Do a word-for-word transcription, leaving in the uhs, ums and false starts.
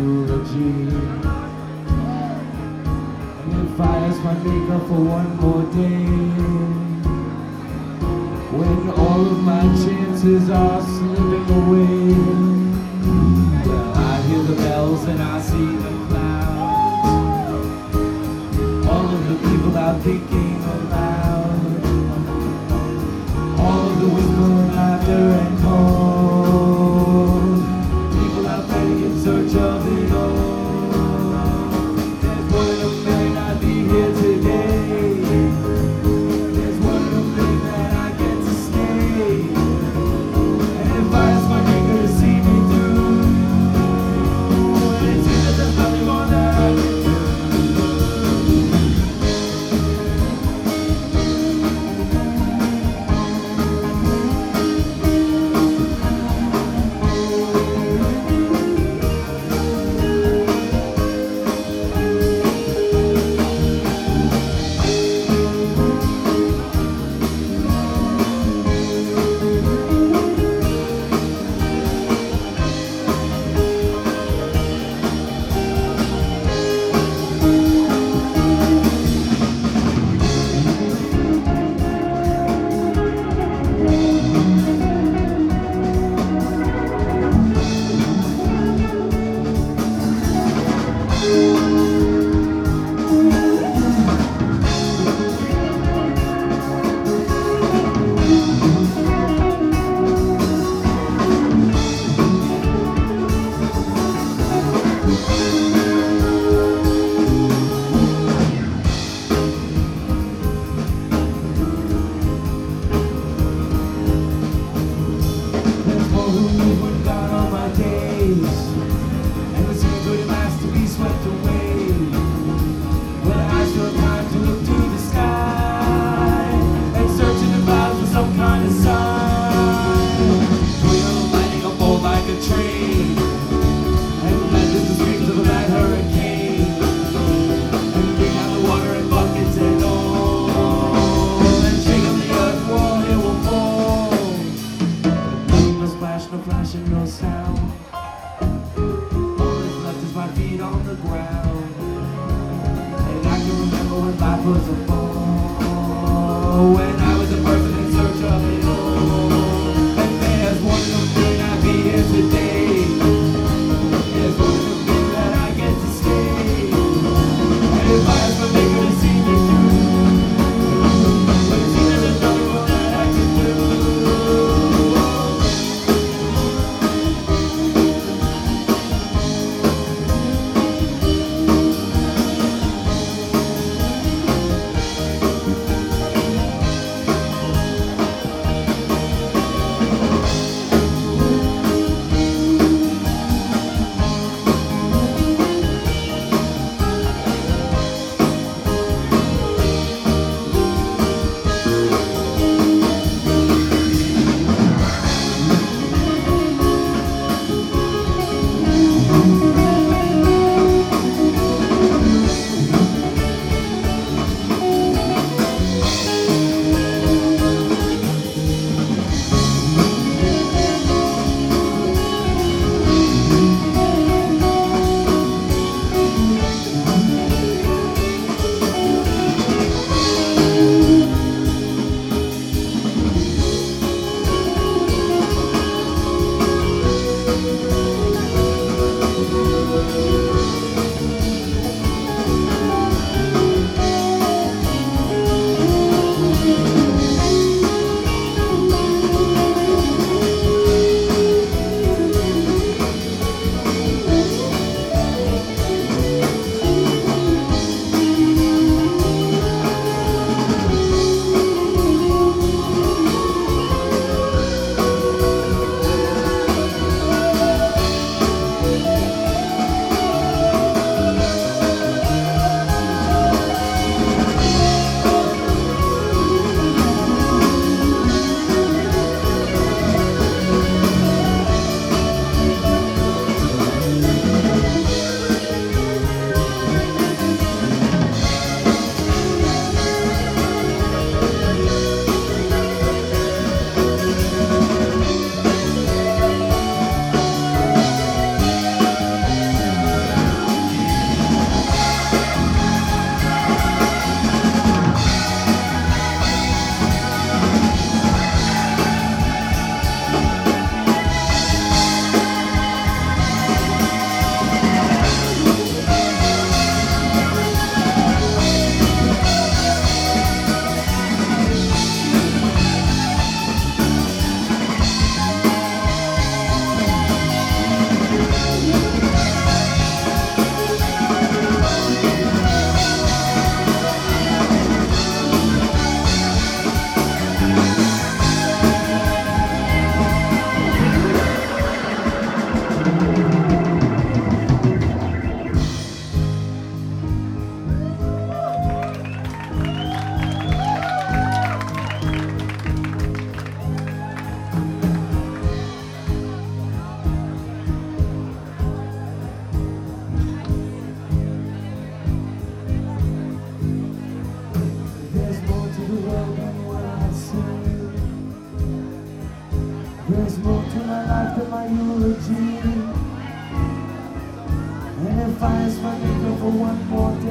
eulogy. And if I ask my maker for one more day, when all of my chances are slipping away, well, I hear the bells and I see the clouds, all of the people out thinking aloud, all of the whisper and laughter and cold, people out there in search of it all. There's one in a million I'd be here today. There's one in a million that I get to stay. And if I ask my maker to see me through, and it seems that there's nothing more that I can do. And if I ask my nigga for one more